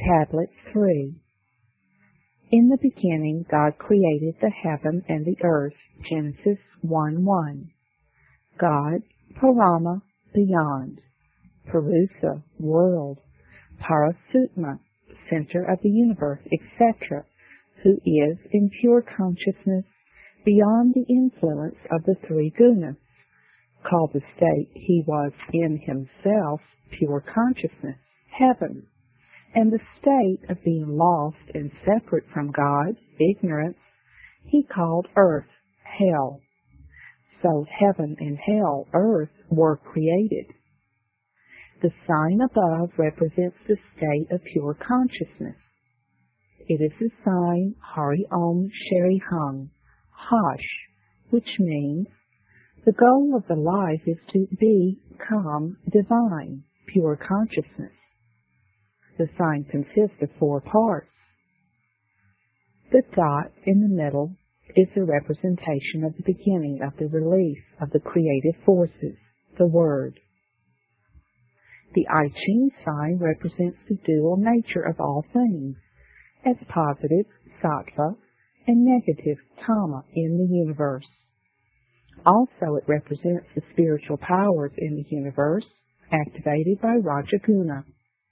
Tablet 3. In the beginning God created the heaven and the earth. Genesis 1:1. God, Parama, beyond. Purusa, world. Parasutma, center of the universe, etc., who is in pure consciousness beyond the influence of the three gunas, called the state he was in himself, pure consciousness, heaven, and the state of being lost and separate from God, ignorance, he called earth, hell. So heaven and hell, earth, were created. The sign above represents the state of pure consciousness. It is the sign Hari Om Shri Hum, Hash, which means the goal of the life is to become divine, pure consciousness. The sign consists of 4 parts. The dot in the middle is a representation of the beginning of the release of the creative forces, the Word. The I Ching sign represents the dual nature of all things, as positive, sattva, and negative, tama, in the universe. Also, it represents the spiritual powers in the universe, activated by Rajaguna.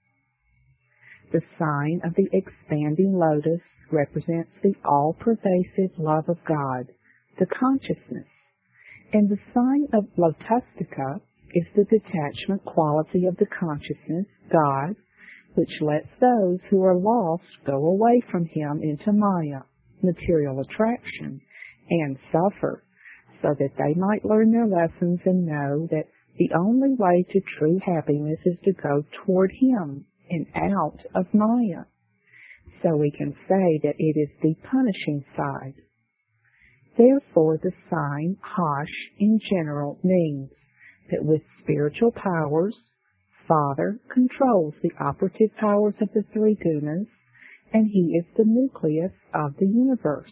The sign of the expanding lotus represents the all-pervasive love of God, the consciousness, and the sign of Lotustica is the detachment quality of the consciousness, God, which lets those who are lost go away from him into Maya, material attraction, and suffer, so that they might learn their lessons and know that the only way to true happiness is to go toward him and out of Maya. So we can say that it is the punishing side. Therefore, the sign Hash in general means that with spiritual powers, Father controls the operative powers of the 3 gunas, and he is the nucleus of the universe.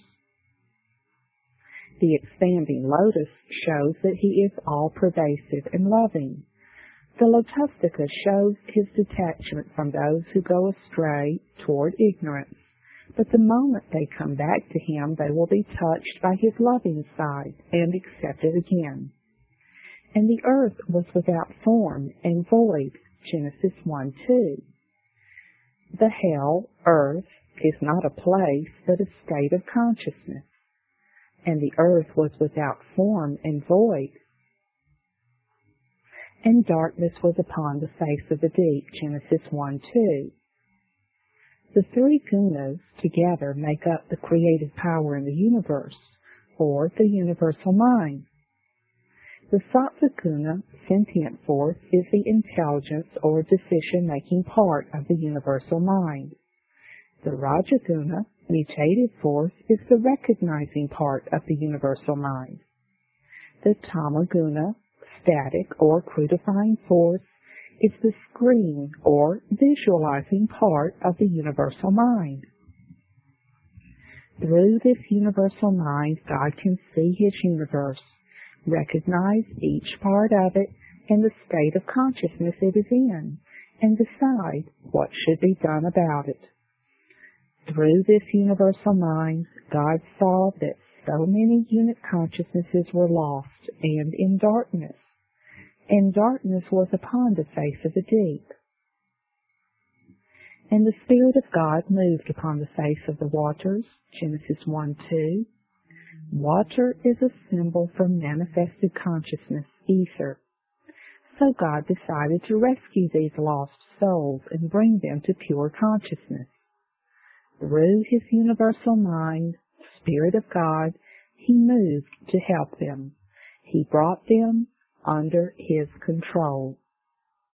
The expanding lotus shows that he is all-pervasive and loving. The Lotustica shows his detachment from those who go astray toward ignorance, but the moment they come back to him, they will be touched by his loving side and accepted again. And the earth was without form and void, Genesis 1:2. The hell, earth, is not a place, but a state of consciousness. And the earth was without form and void. And darkness was upon the face of the deep, Genesis 1:2. The 3 gunas together make up the creative power in the universe, or the universal mind. The sattva guna, sentient force, is the intelligence or decision-making part of the universal mind. The rajaguna, mutative force, is the recognizing part of the universal mind. The tamaguna, static or crudifying force, is the screen or visualizing part of the universal mind. Through this universal mind, God can see his universe, recognize each part of it and the state of consciousness it is in, and decide what should be done about it. Through this universal mind, God saw that so many unit consciousnesses were lost and in darkness, and darkness was upon the face of the deep. And the Spirit of God moved upon the face of the waters, Genesis 1:2. Water is a symbol for manifested consciousness, ether. So God decided to rescue these lost souls and bring them to pure consciousness. Through his universal mind, Spirit of God, he moved to help them. He brought them under his control.